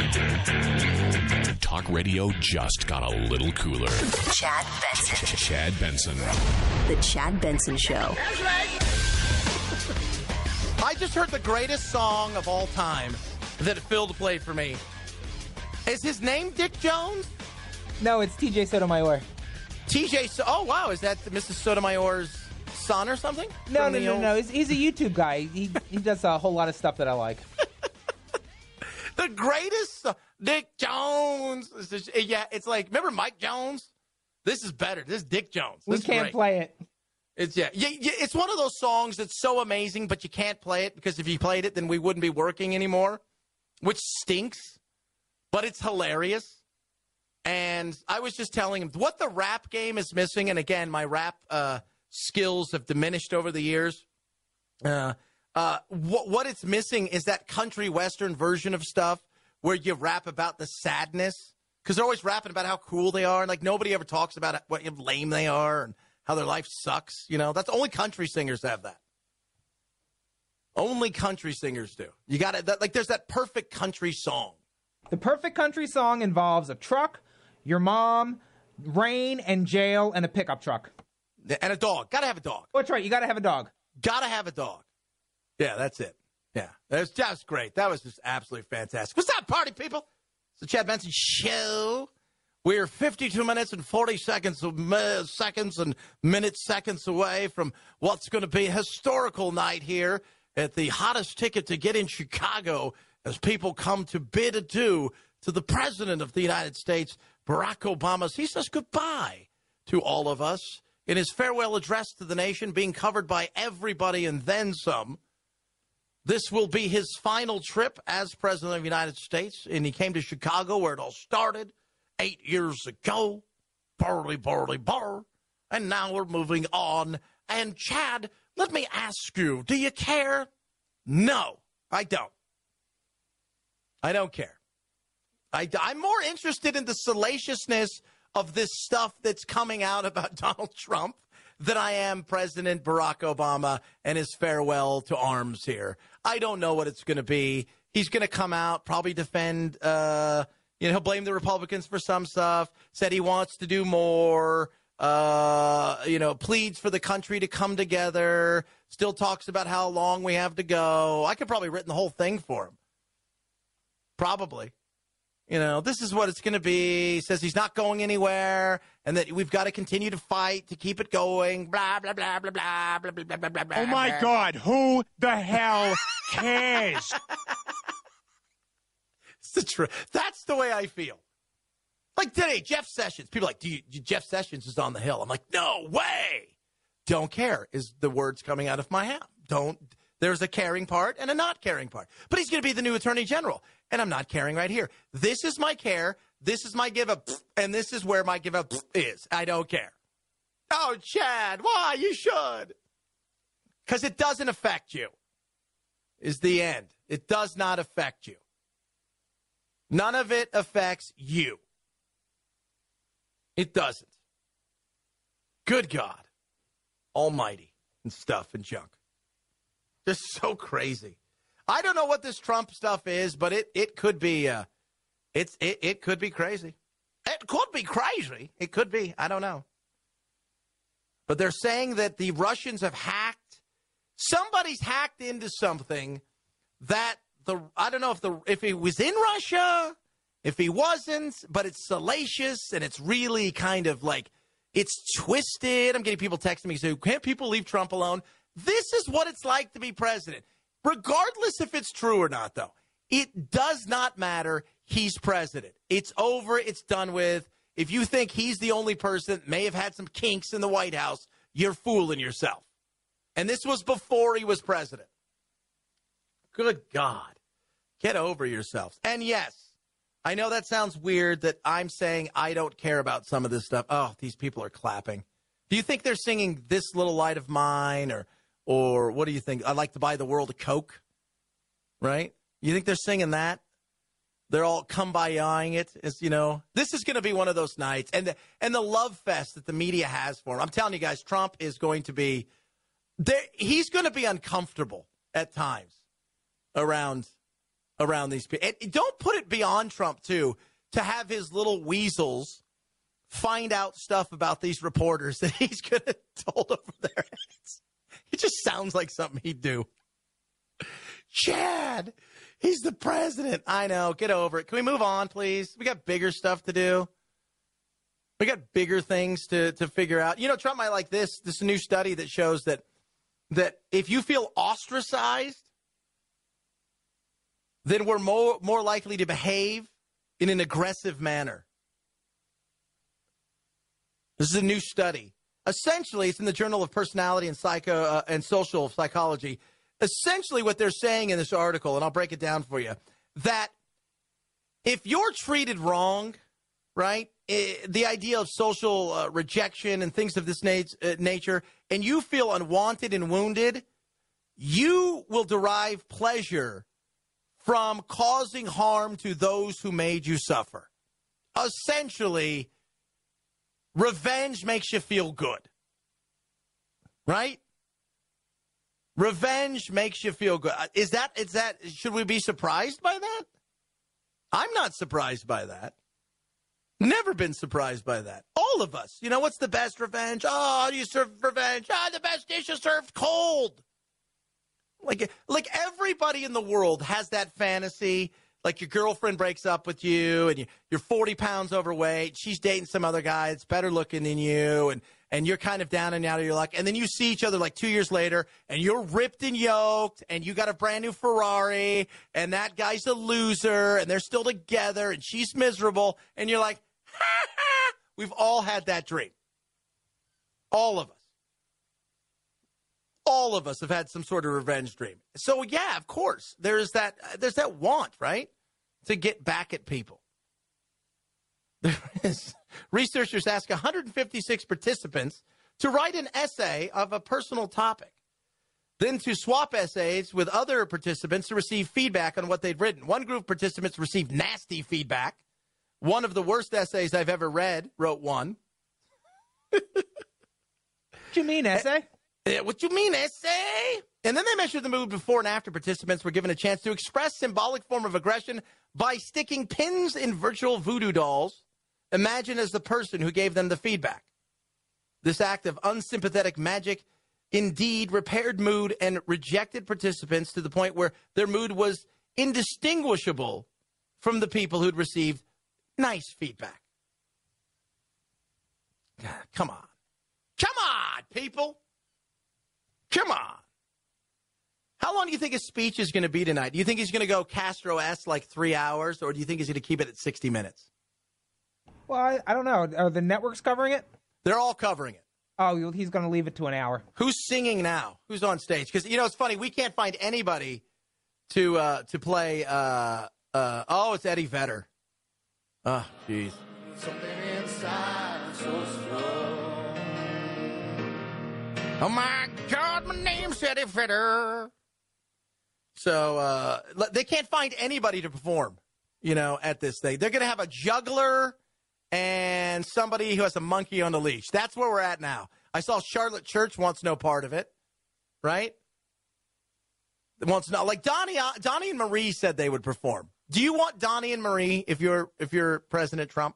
Talk radio just got a little cooler. Chad Benson. Chad Benson. The Chad Benson Show. I just heard the greatest song of all time that Phil played for me. Is his name Dick Jones? No, it's TJ Sotomayor. Oh, wow. Is that Mrs. Sotomayor's son or something? No. He's a YouTube guy. He does a whole lot of stuff that I like. The greatest Dick Jones. Yeah, it's like, remember Mike Jones? This is better. This is Dick Jones. We can't play it. It's one of those songs that's so amazing, but you can't play it because if you played it, then we wouldn't be working anymore, which stinks, but it's hilarious. And I was just telling him what the rap game is missing. And again, my rap skills have diminished over the years. What it's missing is that country western version of stuff where you rap about the sadness, because they're always rapping about how cool they are, and like nobody ever talks about what lame they are and how their life sucks. You know, that's only country singers have that. Only country singers do. You got it. Like there's that perfect country song. The perfect country song involves a truck, your mom, rain, and jail, and a pickup truck. And a dog. Got to have a dog. Oh, that's right. You got to have a dog. Got to have a dog. Yeah, that's it. Yeah, that was great. That was just absolutely fantastic. What's up, party people? It's the Chad Benson Show. We're 52 minutes and 40 seconds and seconds away from what's going to be a historical night here at the hottest ticket to get in Chicago as people come to bid adieu to the President of the United States, Barack Obama. He says goodbye to all of us in his farewell address to the nation, being covered by everybody and then some. This will be his final trip as President of the United States, and he came to Chicago where it all started 8 years ago. Barley, and now we're moving on. And Chad, let me ask you, do you care? No, I don't. I don't care. I'm more interested in the salaciousness of this stuff that's coming out about Donald Trump than I am President Barack Obama and his farewell to arms here. I don't know what it's going to be. He's going to come out, probably defend, he'll blame the Republicans for some stuff, said he wants to do more, pleads for the country to come together, still talks about how long we have to go. I could probably written the whole thing for him. Probably. This is what it's going to be. He says he's not going anywhere and that we've got to continue to fight to keep it going. Blah, blah, blah, blah, blah, blah, blah, blah, blah. Oh, my God. Who the hell cares? It's the truth. That's the way I feel. Like today, Jeff Sessions. People are like, Jeff Sessions is on the Hill. I'm like, no way. Don't care is the words coming out of my mouth. There's a caring part and a not caring part. But he's going to be the new attorney general. And I'm not caring right here. This is my care. This is my give up. And this is where my give up is. I don't care. Oh, Chad, why? You should. Because it doesn't affect you, is the end. It does not affect you. None of it affects you. It doesn't. Good God Almighty and stuff and junk. Just so crazy. I don't know what this Trump stuff is, but it could be it could be crazy. It could be crazy. It could be. I don't know. But they're saying that the Russians have hacked. Somebody's hacked into something that I don't know if he was in Russia, if he wasn't, but it's salacious and it's really kind of like it's twisted. I'm getting people texting me saying, "Can't people leave Trump alone?" This is what it's like to be president. Regardless if it's true or not, though, it does not matter. He's president. It's over. It's done with. If you think he's the only person that may have had some kinks in the White House, you're fooling yourself. And this was before he was president. Good God. Get over yourselves. And yes, I know that sounds weird that I'm saying I don't care about some of this stuff. Oh, these people are clapping. Do you think they're singing This Little Light of Mine or what do you think? I'd like to buy the world a Coke, right? You think they're singing that? They're all kumbayaing it. It's, this is going to be one of those nights. And the love fest that the media has for him. I'm telling you guys, Trump is going to be there. He's going to be uncomfortable at times around around these people. And don't put it beyond Trump, too, to have his little weasels find out stuff about these reporters that he's going to hold over their heads. It just sounds like something he'd do. Chad, he's the president. I know. Get over it. Can we move on, please? We got bigger stuff to do. We got bigger things to figure out. You know, Trump might like this. This is a new study that shows that if you feel ostracized, then we're more likely to behave in an aggressive manner. This is a new study. Essentially, it's in the Journal of Personality and Social Psychology. Essentially, what they're saying in this article, and I'll break it down for you, that if you're treated wrong, right, the idea of social rejection and things of this nature, and you feel unwanted and wounded, you will derive pleasure from causing harm to those who made you suffer. Essentially, revenge makes you feel good, right? Revenge makes you feel good. Is that, should we be surprised by that? I'm not surprised by that. Never been surprised by that. All of us. You know, what's the best revenge? Oh, you serve revenge. Oh, the best dish is served cold. Like everybody in the world has that fantasy. Like your girlfriend breaks up with you and you're 40 pounds overweight. She's dating some other guy that's better looking than you. And you're kind of down and out of your luck. And then you see each other like 2 years later and you're ripped and yoked and you got a brand new Ferrari and that guy's a loser and they're still together and she's miserable. And you're like, ha ha. We've all had that dream. All of us. All of us have had some sort of revenge dream. So, yeah, of course, there's that want, right, to get back at people. There is. Researchers ask 156 participants to write an essay of a personal topic, then to swap essays with other participants to receive feedback on what they'd written. One group of participants received nasty feedback. One of the worst essays I've ever read, wrote one. What you mean, essay? What you mean, essay? And then they measured the mood before and after. Participants were given a chance to express symbolic form of aggression by sticking pins in virtual voodoo dolls. Imagine as the person who gave them the feedback. This act of unsympathetic magic indeed repaired mood and rejected participants to the point where their mood was indistinguishable from the people who'd received nice feedback. Come on. Come on, people. Come on. How long do you think his speech is going to be tonight? Do you think he's going to go Castro-esque like 3 hours, or do you think he's going to keep it at 60 minutes? Well, I don't know. Are the networks covering it? They're all covering it. Oh, he's going to leave it to an hour. Who's singing now? Who's on stage? Because, you know, it's funny. We can't find anybody to play. It's Eddie Vedder. Oh, jeez. Something inside so strong. Oh, my God, my name's Eddie Vedder. So they can't find anybody to perform, you know, at this thing. They're going to have a juggler and somebody who has a monkey on a leash. That's where we're at now. I saw Charlotte Church wants no part of it, right? Wants no, like Donnie and Marie said they would perform. Do you want Donnie and Marie if you're President Trump?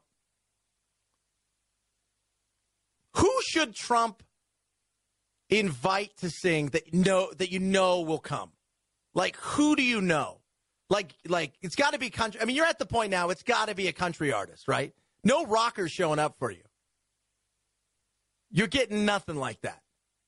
Who should Trump invite to sing that you know will come? Like, who do you know? Like it's got to be country. I mean, you're at the point now. It's got to be a country artist, right? No rockers showing up for you. You're getting nothing like that.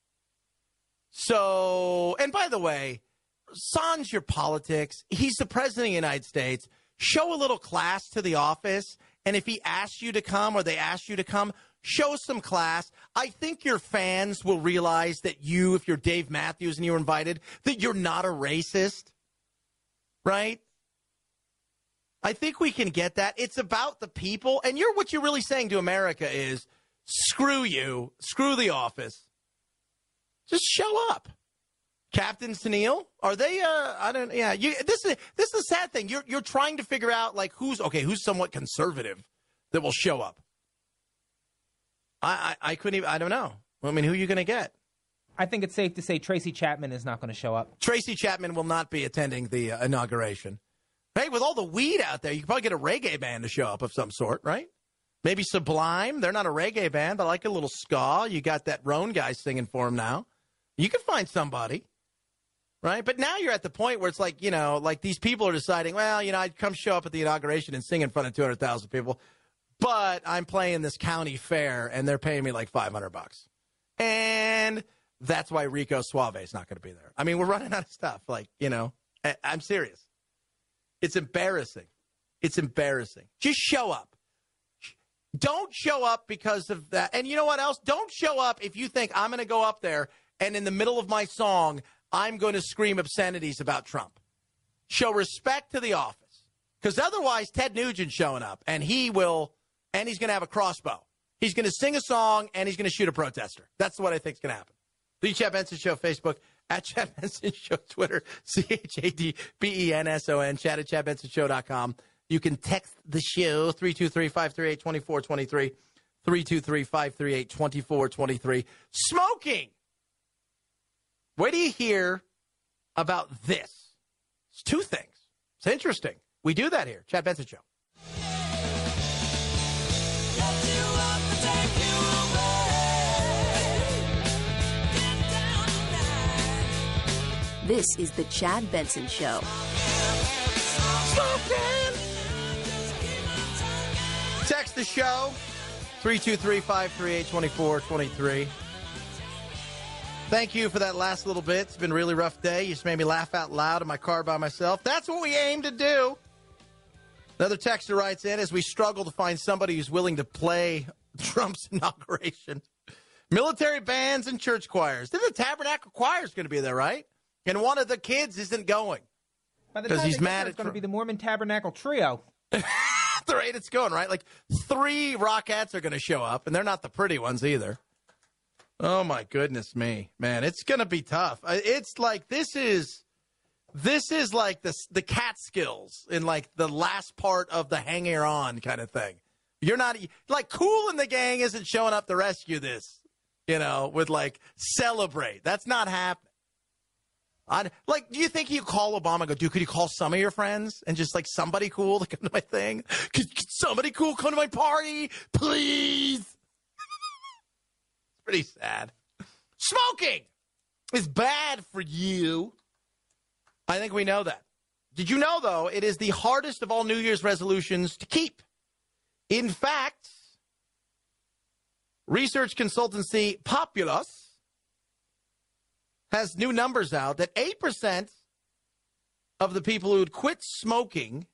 So, and by the way, sans your politics. He's the president of the United States. Show a little class to the office. And if he asks you to come or they ask you to come, show some class. I think your fans will realize that if you're Dave Matthews and you're invited, that you're not a racist, right? I think we can get that. It's about the people. And what you're really saying to America is, screw you, screw the office. Just show up. Captain Tennille, are they, this is the sad thing. You're trying to figure out, like, who's somewhat conservative that will show up. I couldn't even, I don't know. I mean, who are you going to get? I think it's safe to say Tracy Chapman is not going to show up. Tracy Chapman will not be attending the inauguration. Hey, with all the weed out there, you could probably get a reggae band to show up of some sort, right? Maybe Sublime. They're not a reggae band, but I like a little ska. You got that Roan guy singing for him now. You can find somebody, right? But now you're at the point where it's like, like these people are deciding, well, I'd come show up at the inauguration and sing in front of 200,000 people, but I'm playing this county fair and they're paying me like $500. And that's why Rico Suave is not going to be there. I mean, we're running out of stuff. Like, I'm serious. It's embarrassing. It's embarrassing. Just show up. Don't show up because of that. And you know what else? Don't show up if you think I'm going to go up there and in the middle of my song, I'm going to scream obscenities about Trump. Show respect to the office. Because otherwise, Ted Nugent's showing up, and he's going to have a crossbow. He's going to sing a song, and he's going to shoot a protester. That's what I think is going to happen. The Chad Benson Show, Facebook, at Chad Benson Show, Twitter, ChadBenson, chat at ChadBensonShow.com. You can text the show, 323-538-2423, 323-538-2423. Smoking! Where do you hear about this? It's two things. It's interesting. We do that here. Chad Benson Show. This is the Chad Benson Show. Smoking! Text the show, 323-538-2423. Thank you for that last little bit. It's been a really rough day. You just made me laugh out loud in my car by myself. That's what we aim to do. Another texter writes in, as we struggle to find somebody who's willing to play Trump's inauguration. Military bands and church choirs. The Tabernacle Choir is going to be there, right? And one of the kids isn't going. Because he's mad at it's going to be the Mormon Tabernacle Trio. The rate it's going, right? Like 3 Rockettes are going to show up, and they're not the pretty ones either. Oh, my goodness me. Man, it's going to be tough. It's like this is like the Catskills in like the last part of the Hanger On kind of thing. You're not like Kool and the gang isn't showing up to rescue this, with like celebrate. That's not happening. Do you think you call Obama and go, dude, could you call some of your friends and just like somebody cool to come to my thing? Could somebody cool come to my party, please? It's pretty sad. Smoking is bad for you. I think we know that. Did you know, though, it is the hardest of all New Year's resolutions to keep? In fact, research consultancy Populus has new numbers out that 8% of the people who would quit smoking,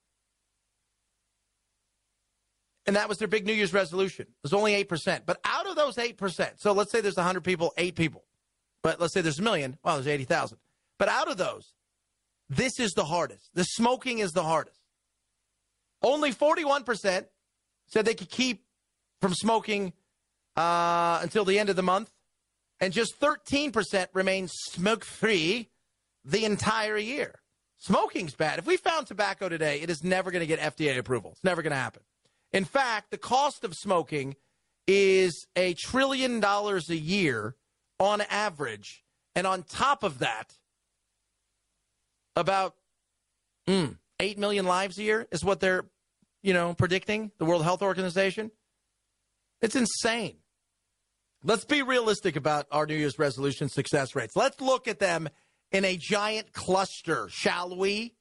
and that was their big New Year's resolution, it was only 8%. But out of those 8%, so let's say there's 100 people, 8 people. But let's say there's 1 million, well, there's 80,000. But out of those, this is the hardest. The smoking is the hardest. Only 41% said they could keep from smoking until the end of the month. And just 13% remain smoke-free the entire year. Smoking's bad. If we found tobacco today, it is never going to get FDA approval. It's never going to happen. In fact, the cost of smoking is $1 trillion a year on average. And on top of that, about 8 million lives a year is what they're, predicting, the World Health Organization. It's insane. Let's be realistic about our New Year's resolution success rates. Let's look at them in a giant cluster, shall we?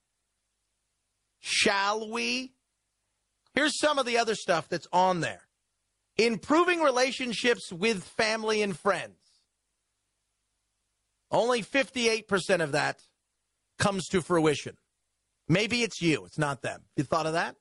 Shall we? Here's some of the other stuff that's on there. Improving relationships with family and friends. Only 58% of that comes to fruition. Maybe it's you. It's not them. You thought of that?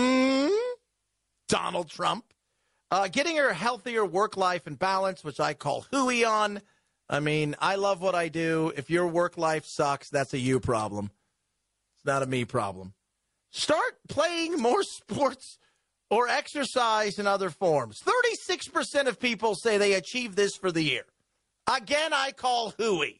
Donald Trump. Getting a healthier work life and balance, which I call hooey on. I mean, I love what I do. If your work life sucks, that's a you problem. It's not a me problem. Start playing more sports or exercise in other forms. 36% of people say they achieved this for the year. Again, I call hooey.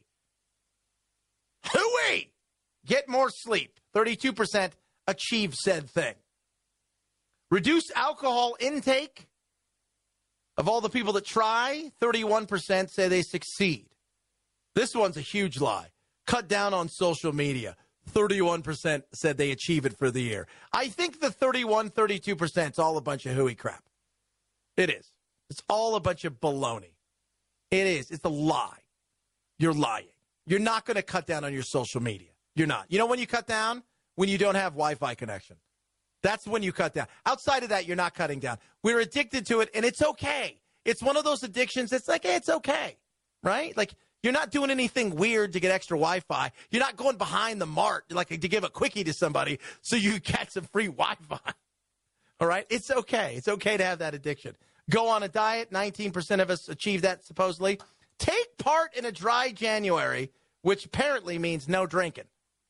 Hooey! Get more sleep. 32% achieve said thing. Reduce alcohol intake. Of all the people that try, 31% say they succeed. This one's a huge lie. Cut down on social media. 31% said they achieve it for the year. I think the 32% is all a bunch of hooey crap. It is. It's all a bunch of baloney. It is. It's a lie. You're lying. You're not going to cut down on your social media. You're not. You know when you cut down? When you don't have Wi-Fi connection. That's when you cut down. Outside of that, you're not cutting down. We're addicted to it, and it's okay. It's one of those addictions that's like, hey, it's okay, right? Like, you're not doing anything weird to get extra Wi-Fi. You're not going behind the mart like to give a quickie to somebody so you get some free Wi-Fi. All right? It's okay. It's okay to have that addiction. Go on a diet. 19% of us achieve that, supposedly. Take part in a dry January, which apparently means no drinking.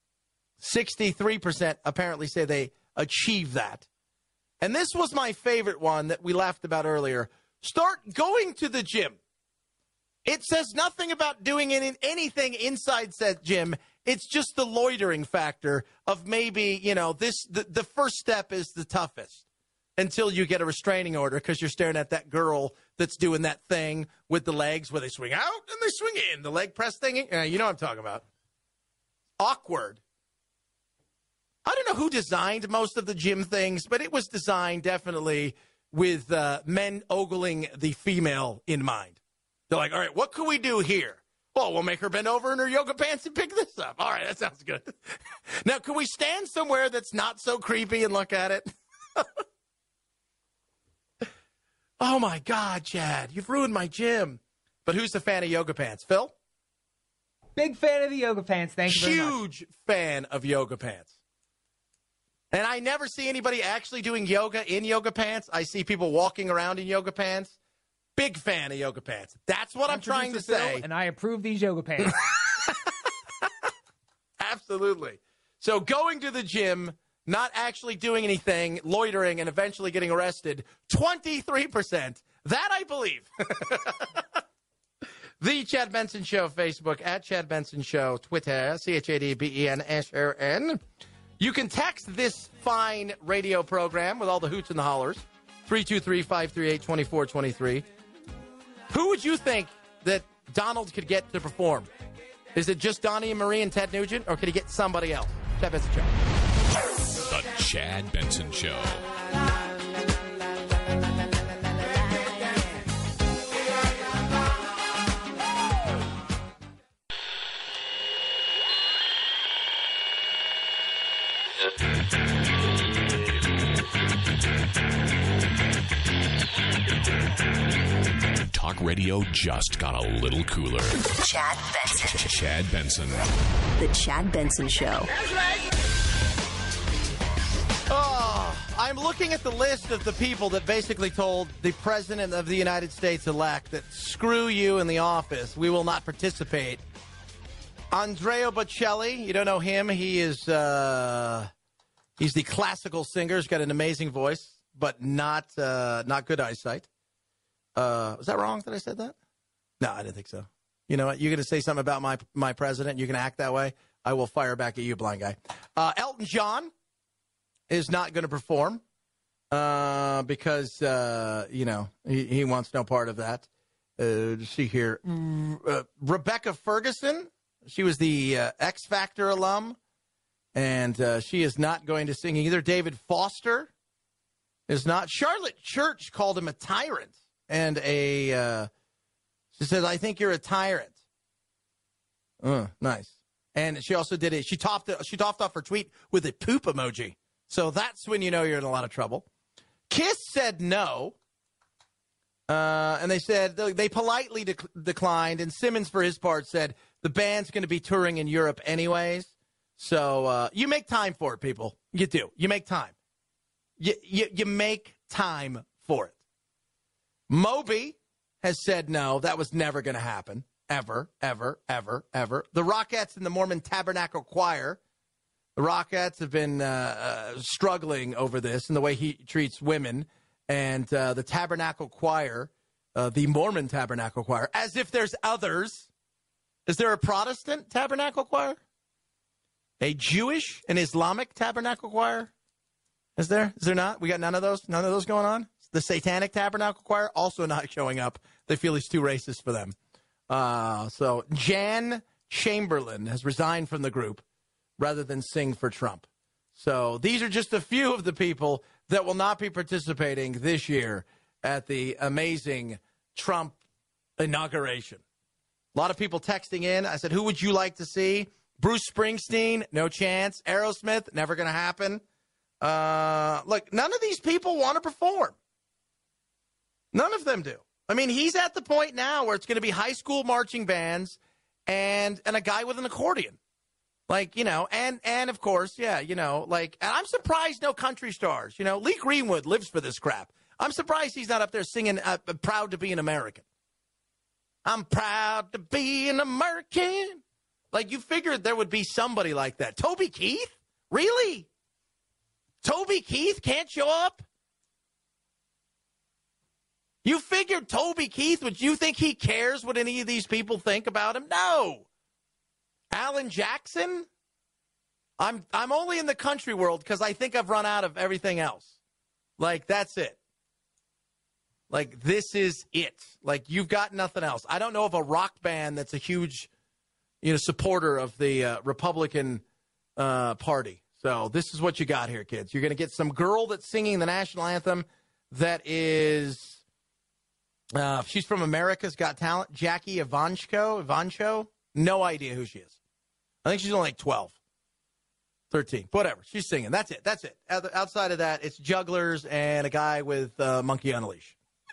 63% apparently say they achieve that. And this was my favorite one that we laughed about earlier. Start going to the gym. It says nothing about doing anything inside said gym. It's just the loitering factor of maybe, the first step is the toughest until you get a restraining order because you're staring at that girl that's doing that thing with the legs where they swing out and they swing in. The leg press thing. You know what I'm talking about. Awkward. I don't know who designed most of the gym things, but it was designed definitely with men ogling the female in mind. They're like, all right, what can we do here? Well, we'll make her bend over in her yoga pants and pick this up. All right, that sounds good. Now, can we stand somewhere that's not so creepy and look at it? Oh, my God, Chad, you've ruined my gym. But who's the fan of yoga pants? Phil? Big fan of the yoga pants. Thank you very much. Huge fan of yoga pants. And I never see anybody actually doing yoga in yoga pants. I see people walking around in yoga pants. Big fan of yoga pants. That's what I'm trying to say. And I approve these yoga pants. Absolutely. So going to the gym, not actually doing anything, loitering, and eventually getting arrested, 23%. That I believe. The Chad Benson Show, Facebook, at Chad Benson Show, Twitter, ChadBenSN. You can text this fine radio program with all the hoots and the hollers, 323-538-2423. Who would you think that Donald could get to perform? Is it just Donnie and Marie and Ted Nugent, or could he get somebody else? Chad Benson Show. The Chad Benson Show. Talk radio just got a little cooler. Chad Benson. Chad Benson. The Chad Benson Show. Oh, I'm looking at the list of the people that basically told the President of the United States-elect that screw you in the office. We will not participate. Andrea Bocelli, you don't know him. He is he's the classical singer. He's got an amazing voice, but not good eyesight. Was that wrong that I said that? No, I didn't think so. You know what? You're going to say something about my president. You're going to act that way. I will fire back at you, blind guy. Elton John is not going to perform because, he wants no part of that. Let's see here. Rebecca Ferguson, she was the X Factor alum, and she is not going to sing either. David Foster is not. Charlotte Church called him a tyrant. And she says, I think you're a tyrant. Nice. And she also did it. She topped off her tweet with a poop emoji. So that's when you know you're in a lot of trouble. Kiss said no. And they said they politely declined. And Simmons, for his part, said the band's going to be touring in Europe anyways. So you make time for it, people. You do. You make time. You make time for it. Moby has said no. That was never going to happen. Ever, ever, ever, ever. The Rockettes and the Mormon Tabernacle Choir. The Rockettes have been struggling over this and the way he treats women. And the Tabernacle Choir, the Mormon Tabernacle Choir, as if there's others. Is there a Protestant Tabernacle Choir? A Jewish and Islamic Tabernacle Choir? Is there? Is there not? We got none of those? None of those going on? The Satanic Tabernacle Choir also not showing up. They feel he's too racist for them. So Jan Chamberlain has resigned from the group. rather than sing for Trump. So these are just a few of the people that will not be participating this year at the amazing Trump inauguration. A lot of people texting in. I said, who would you like to see? Bruce Springsteen, no chance. Aerosmith, never going to happen. Look, none of these people want to perform. None of them do. I mean, he's at the point now where it's going to be high school marching bands and a guy with an accordion. Like, and of course, yeah, and I'm surprised no country stars. Lee Greenwood lives for this crap. I'm surprised he's not up there singing Proud to be an American. I'm proud to be an American. Like, you figured there would be somebody like that. Toby Keith? Really? Toby Keith can't show up? You figured Toby Keith, would you think he cares what any of these people think about him? No. Alan Jackson? I'm only in the country world because I think I've run out of everything else. Like, that's it. Like, this is it. Like, you've got nothing else. I don't know of a rock band that's a huge, supporter of the Republican Party. So this is what you got here, kids. You're going to get some girl that's singing the national anthem that is, she's from America's Got Talent, Jackie Evancho. No idea who she is. I think she's only like 12, 13, whatever. She's singing. That's it. Outside of that, it's jugglers and a guy with Monkey on a Leash.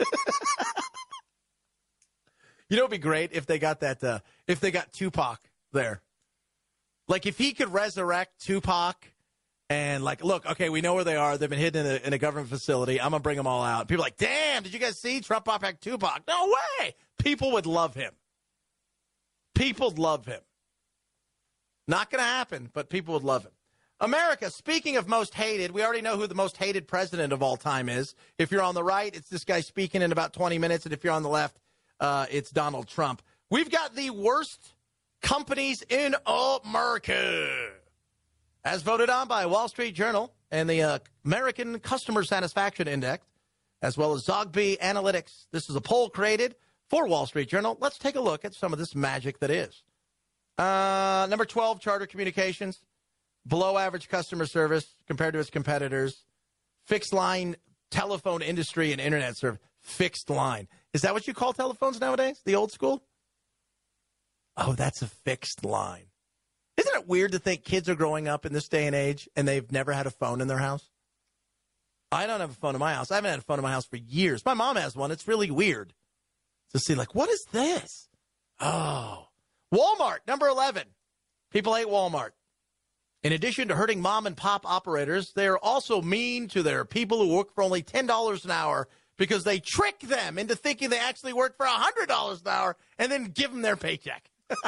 It'd be great if they got that, if they got Tupac there. Like, if he could resurrect Tupac and, like, look, okay, we know where they are. They've been hidden in a government facility. I'm going to bring them all out. People are like, damn, did you guys see Trump brought back Tupac? No way. People would love him. People love him. Not going to happen, but people would love him. America, speaking of most hated, we already know who the most hated president of all time is. If you're on the right, it's this guy speaking in about 20 minutes. And if you're on the left, it's Donald Trump. We've got the worst companies in America, as voted on by Wall Street Journal and the American Customer Satisfaction Index, as well as Zogby Analytics. This is a poll created for Wall Street Journal. Let's take a look at some of this magic that is. Number 12, Charter Communications. Below average customer service compared to its competitors. Fixed line telephone industry and internet service. Fixed line. Is that what you call telephones nowadays? The old school? Oh, that's a fixed line. Isn't it weird to think kids are growing up in this day and age and they've never had a phone in their house? I don't have a phone in my house. I haven't had a phone in my house for years. My mom has one. It's really weird to see, like, what is this? Oh. Walmart, number 11. People hate Walmart. In addition to hurting mom and pop operators, they are also mean to their people who work for only $10 an hour because they trick them into thinking they actually work for $100 an hour and then give them their paycheck.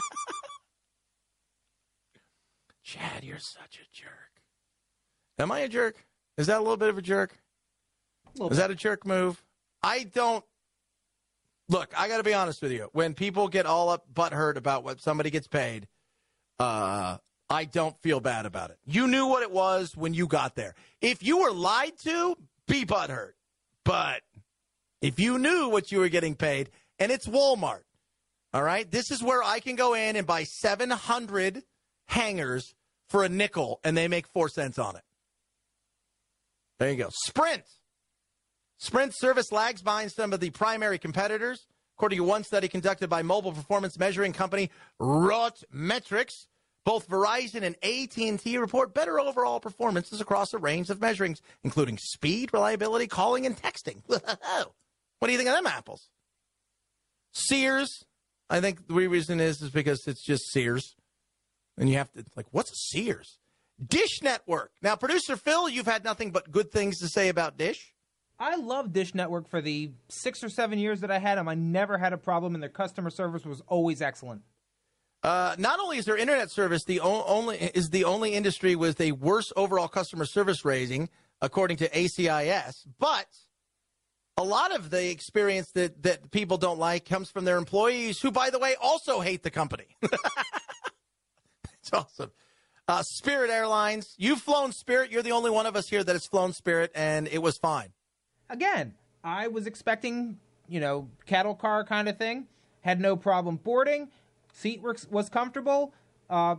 Chad, you're such a jerk. Am I a jerk? Is that a little bit of a jerk? Is that a jerk move? I don't. Look, I got to be honest with you. When people get all up butthurt about what somebody gets paid, I don't feel bad about it. You knew what it was when you got there. If you were lied to, be butthurt. But if you knew what you were getting paid, and it's Walmart, all right? This is where I can go in and buy 700 hangers for a nickel, and they make 4 cents on it. There you go. Sprint. Sprint's service lags behind some of the primary competitors, according to one study conducted by mobile performance measuring company RootMetrics. Both Verizon and AT&T report better overall performances across a range of measurings, including speed, reliability, calling, and texting. What do you think of them apples? Sears, I think the reason is because it's just Sears. And you have to, like, what's a Sears? Dish Network. Now, Producer Phil, you've had nothing but good things to say about Dish. I love Dish Network for the 6 or 7 years that I had them. I never had a problem, and their customer service was always excellent. Not only is their internet service the only industry with a worse overall customer service rating, according to ACIS, but a lot of the experience that people don't like comes from their employees, who, by the way, also hate the company. It's awesome. Spirit Airlines. You've flown Spirit. You're the only one of us here that has flown Spirit, and it was fine. Again, I was expecting, cattle car kind of thing. Had no problem boarding. Seat was comfortable.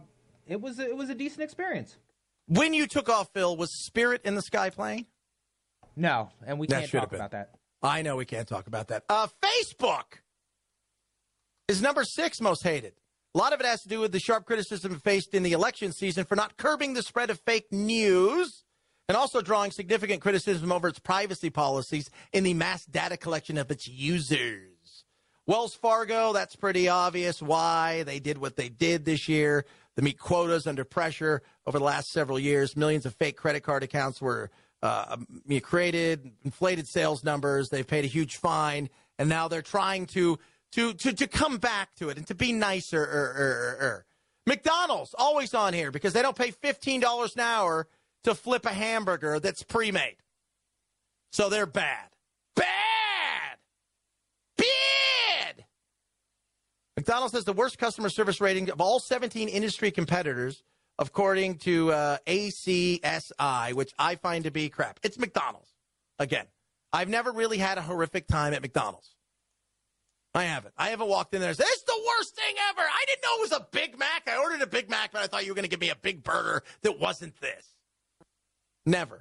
it was a decent experience. When you took off, Phil, was Spirit in the Sky playing? No, and we That can't should talk have been. about that. I know we can't talk about that. Facebook is number 6 most hated. A lot of it has to do with the sharp criticism faced in the election season for not curbing the spread of fake news and also drawing significant criticism over its privacy policies in the mass data collection of its users. Wells Fargo, that's pretty obvious why they did what they did this year. To meet quotas under pressure over the last several years, millions of fake credit card accounts were created, inflated sales numbers. They've paid a huge fine, and now they're trying to come back to it and to be nicer. McDonald's always on here because they don't pay $15 an hour to flip a hamburger that's pre-made. So they're bad. Bad! McDonald's has the worst customer service rating of all 17 industry competitors, according to ACSI, which I find to be crap. It's McDonald's. Again, I've never really had a horrific time at McDonald's. I haven't. I haven't walked in there and said, it's the worst thing ever. I didn't know it was a Big Mac. I ordered a Big Mac, but I thought you were going to give me a big burger that wasn't this. Never.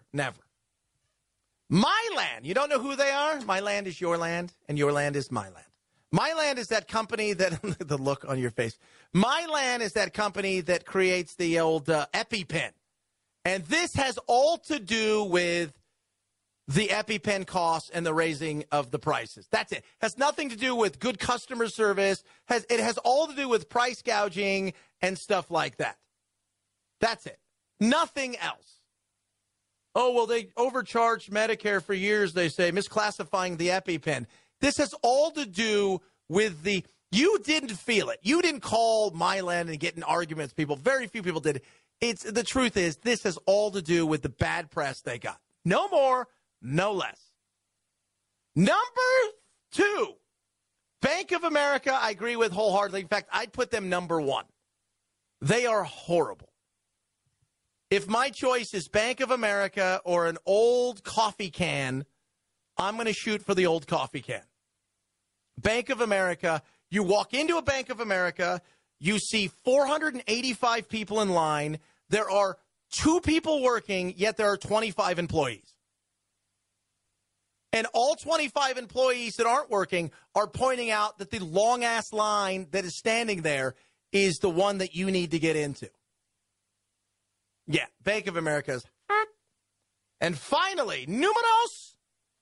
Myland. You don't know who they are? My land is your land, and your land is my land. Myland is that company that, the look on your face. Myland is that company that creates the old EpiPen. And this has all to do with the EpiPen costs and the raising of the prices. That's it. Has nothing to do with good customer service. It has all to do with price gouging and stuff like that. That's it. Nothing else. Oh, well, they overcharged Medicare for years, they say, misclassifying the EpiPen. This has all to do with you didn't feel it. You didn't call Myland and get in arguments with people. Very few people did. The truth is, this has all to do with the bad press they got. No more, no less. Number 2, Bank of America, I agree with wholeheartedly. In fact, I'd put them number 1. They are horrible. If my choice is Bank of America or an old coffee can, I'm going to shoot for the old coffee can. Bank of America, you walk into a Bank of America, you see 485 people in line. There are 2 people working, yet there are 25 employees. And all 25 employees that aren't working are pointing out that the long-ass line that is standing there is the one that you need to get into. Yeah, Bank of America's. And finally, numeros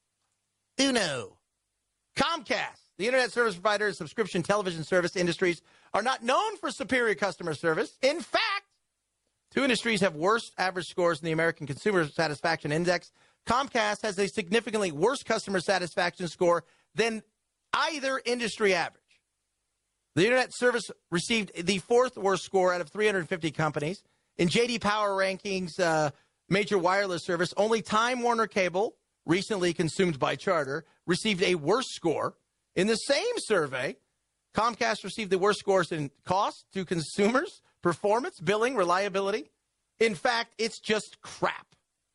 uno. Comcast, the internet service provider and subscription television service industries are not known for superior customer service. In fact, 2 industries have worse average scores in the American Consumer Satisfaction Index. Comcast has a significantly worse customer satisfaction score than either industry average. The internet service received the 4th worst score out of 350 companies. In J.D. Power rankings, major wireless service, only Time Warner Cable, recently consumed by Charter, received a worse score. In the same survey, Comcast received the worst scores in cost to consumers, performance, billing, reliability. In fact, it's just crap.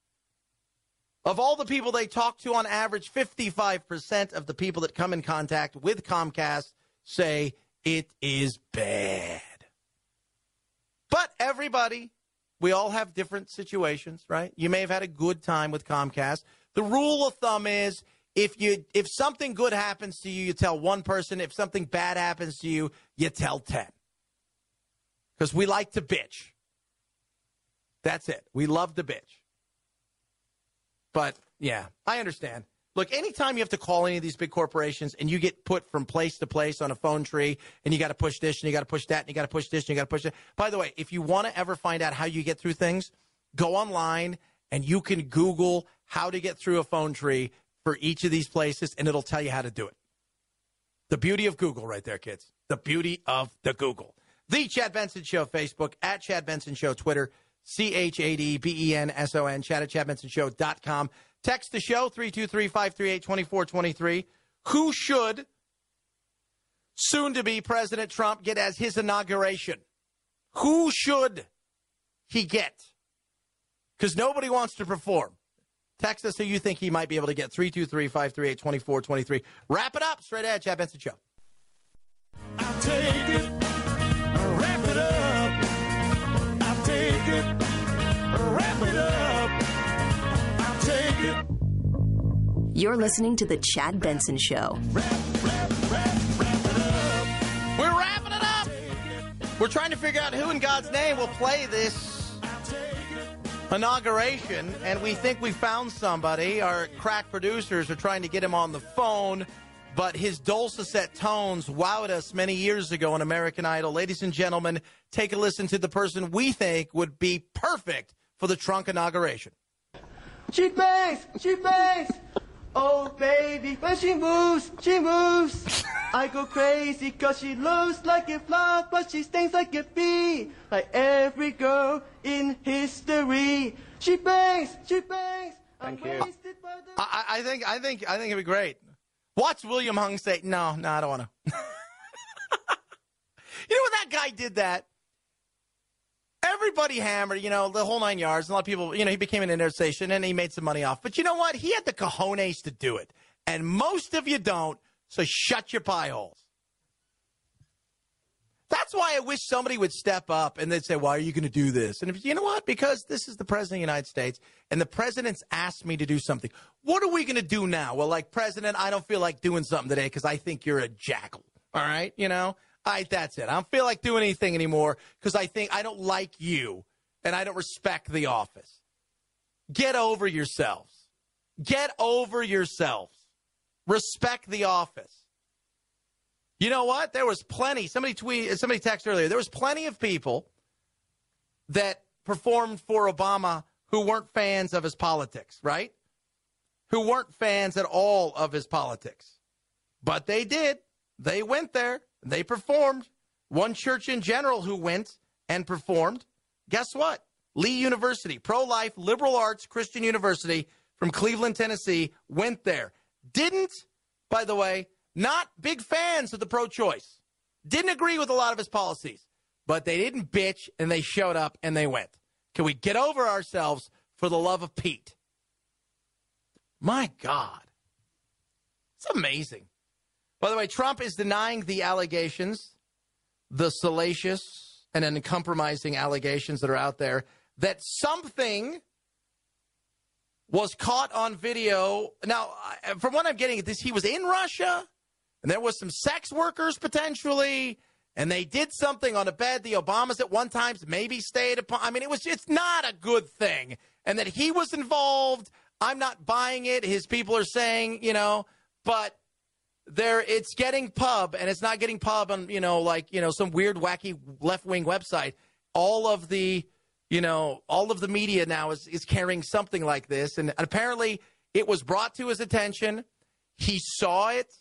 Of all the people they talk to, on average, 55% of the people that come in contact with Comcast say it is bad. But everybody, we all have different situations, right? You may have had a good time with Comcast. The rule of thumb is if something good happens to you, you tell one person. If something bad happens to you, you tell 10. Because we like to bitch. That's it. We love to bitch. But, yeah, I understand. Look, anytime you have to call any of these big corporations and you get put from place to place on a phone tree and you got to push this and you got to push that and you got to push this and you got to push that. By the way, if you want to ever find out how you get through things, go online and you can Google how to get through a phone tree for each of these places and it'll tell you how to do it. The beauty of Google right there, kids. The beauty of the Google. The Chad Benson Show Facebook, at Chad Benson Show Twitter, ChadBenson, chat at ChadBensonShow.com. Text the show, 323-538-2423. Who should soon-to-be President Trump get as his inauguration? Who should he get? Because nobody wants to perform. Text us who you think he might be able to get, 323-538-2423. Wrap it up. Straight ahead, Chad Benson Show. I'll take it. Wrap it up. You're listening to The Chad Benson Show. We're wrapping it up. We're trying to figure out who in God's name will play this inauguration, and we think we found somebody. Our crack producers are trying to get him on the phone, but his dulcet tones wowed us many years ago on American Idol. Ladies and gentlemen, take a listen to the person we think would be perfect for the trunk inauguration. She bangs, oh baby, when she moves, I go crazy cause she looks like a flower, but she stings like a bee, like every girl in history. She bangs, Thank you. I think it'd be great. Watch William Hung say, no, I don't want to. You know when that guy did that? Everybody hammered, the whole 9 yards. A lot of people, he became an interstation and he made some money off. But you know what? He had the cojones to do it. And most of you don't, so shut your pie holes. That's why I wish somebody would step up and they'd say, why are you going to do this? And if you know what? Because this is the president of the United States and the president's asked me to do something. What are we going to do now? Well, like, President, I don't feel like doing something today because I think you're a jackal. All right? That's it. I don't feel like doing anything anymore because I think I don't like you and I don't respect the office. Get over yourselves. Get over yourselves. Respect the office. You know what? There was plenty. Somebody texted earlier. There was plenty of people that performed for Obama who weren't fans of his politics, right? Who weren't fans at all of his politics. But they did. They went there. They performed. One church in general who went and performed. Guess what? Lee University, pro-life, liberal arts, Christian university from Cleveland, Tennessee, went there. Didn't, by the way, not big fans of the pro-choice. Didn't agree with a lot of his policies. But they didn't bitch, and they showed up, and they went. Can we get over ourselves for the love of Pete? My God. It's amazing. By the way, Trump is denying the allegations, the salacious and uncompromising allegations that are out there, that something was caught on video. Now, from what I'm getting at this, he was in Russia, and there was some sex workers potentially, and they did something on a bed. The Obamas at one time maybe stayed upon. I mean, it's not a good thing. And that he was involved, I'm not buying it. His people are saying, but it's getting pub, and it's not getting pub on, some weird, wacky left-wing website. All of the media now is carrying something like this. And apparently it was brought to his attention. He saw it,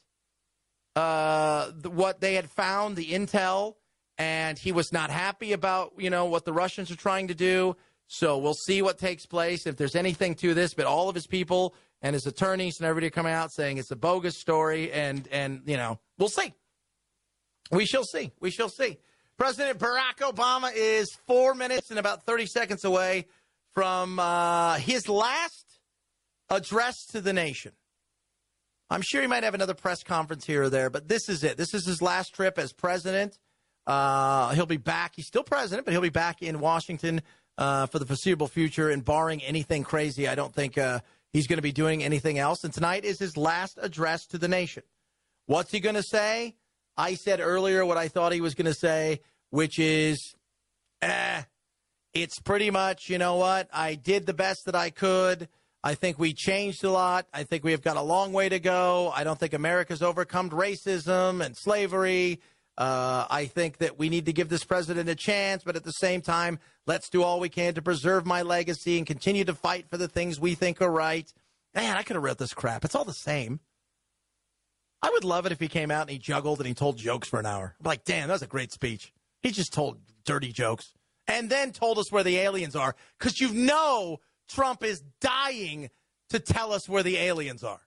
what they had found, the intel, and he was not happy about, what the Russians are trying to do. So we'll see what takes place, if there's anything to this. But all of his people and his attorneys and everybody coming out saying it's a bogus story, and we'll see. We shall see. We shall see. President Barack Obama is 4 minutes and about 30 seconds away from his last address to the nation. I'm sure he might have another press conference here or there, but this is it. This is his last trip as president. He'll be back. He's still president, but he'll be back in Washington for the foreseeable future, and barring anything crazy, I don't think he's going to be doing anything else. And tonight is his last address to the nation. What's he going to say? I said earlier what I thought he was going to say, which is, it's pretty much, you know what? I did the best that I could. I think we changed a lot. I think we have got a long way to go. I don't think America's overcome racism and slavery. I think that we need to give this president a chance, but at the same time, let's do all we can to preserve my legacy and continue to fight for the things we think are right. Man, I could have wrote this crap. It's all the same. I would love it if he came out and he juggled and he told jokes for an hour. I'm like, damn, that was a great speech. He just told dirty jokes and then told us where the aliens are, because Trump is dying to tell us where the aliens are.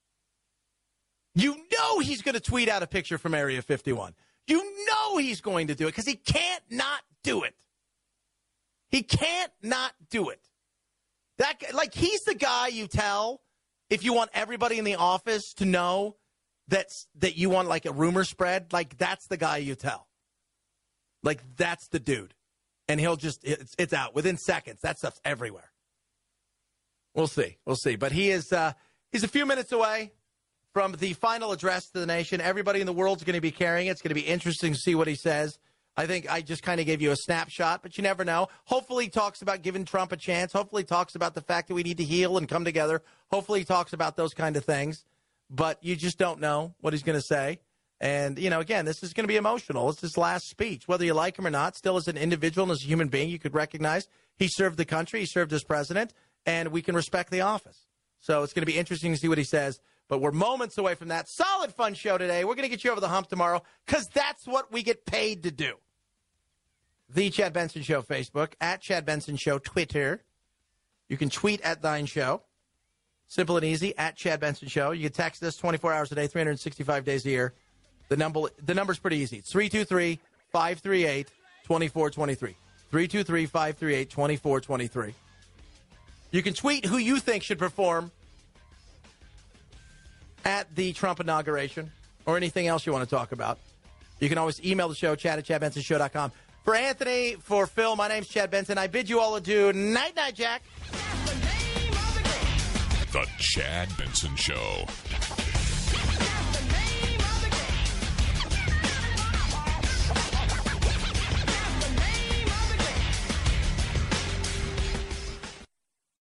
He's going to tweet out a picture from Area 51. He's going to do it because he can't not do it. He can't not do it. He's the guy you tell if you want everybody in the office to know that you want like a rumor spread. Like, that's the guy you tell. Like, that's the dude. And he'll just, it's out within seconds. That stuff's everywhere. We'll see. But he is, He's a few minutes away from the final address to the nation. Everybody in the world's going to be carrying it. It's going to be interesting to see what he says. I think I just kind of gave you a snapshot, but you never know. Hopefully he talks about giving Trump a chance. Hopefully he talks about the fact that we need to heal and come together. Hopefully he talks about those kind of things. But you just don't know what he's going to say. And, you know, again, this is going to be emotional. It's his last speech. Whether you like him or not, still as an individual and as a human being, you could recognize he served the country, he served as president, and we can respect the office. So it's going to be interesting to see what he says. But we're moments away from that. Solid, fun show today. We're going to get you over the hump tomorrow because that's what we get paid to do. The Chad Benson Show Facebook, at Chad Benson Show Twitter. You can tweet at Thine Show. Simple and easy, at Chad Benson Show. You can text us 24 hours a day, 365 days a year. The number's pretty easy. It's 323-538-2423. 323-538-2423. You can tweet who you think should perform at the Trump inauguration or anything else you want to talk about. You can always email the show, chad@chadbensonshow.com. For Anthony, for Phil, my name's Chad Benson. I bid you all adieu. Night-night, Jack. The Chad Benson Show.